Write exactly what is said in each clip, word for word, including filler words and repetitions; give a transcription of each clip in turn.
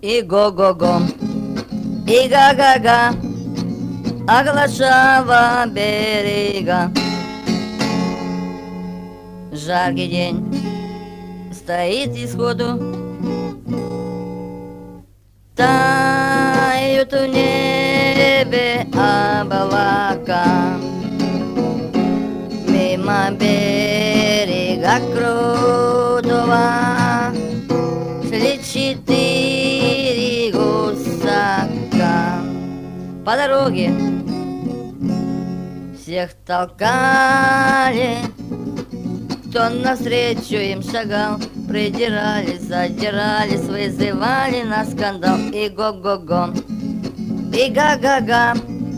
и го-го-го, и га-га-га, оглашала берега. Жаркий день стоит исходу, тают в небе облака. Мимо берега крутого шли четыре гусака. По дороге всех толкали, кто навстречу им шагал, придирались, задирались, вызывали на скандал. И го-го-го, и га-га-га,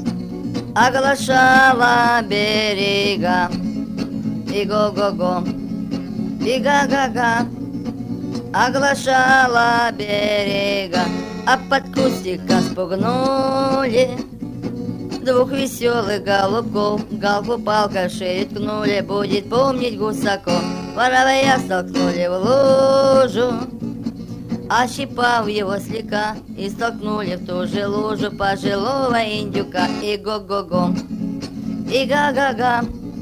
оглашала берега. И го-го-го, и га-га-га, оглашала берега. А под кустиком спугнули двух веселых голубков. Галку палкой в шею ткнули, будет помнить гусаков. Воровая столкнули в лужу, ощипав его слегка, и столкнули в ту же лужу пожилого индюка. И го-го-го, и га-га-га,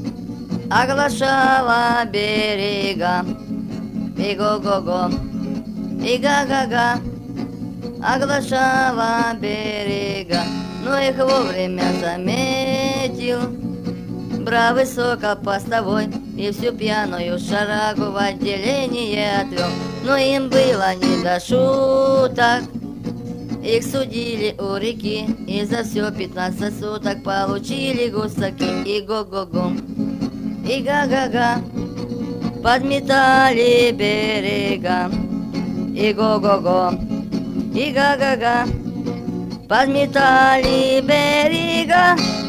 оглашала берега. И го-го-го, и га-га-га, оглашала берега. Но их вовремя заметил бравый сокол постовой, и всю пьяную шарагу в отделение отвел. Но им было не до шуток, их судили у реки, и за все пятнадцать суток получили гусаки. И го-го-го, и га-га-га, подметали берега. И го-го-го, и га-га-га, подметали берега.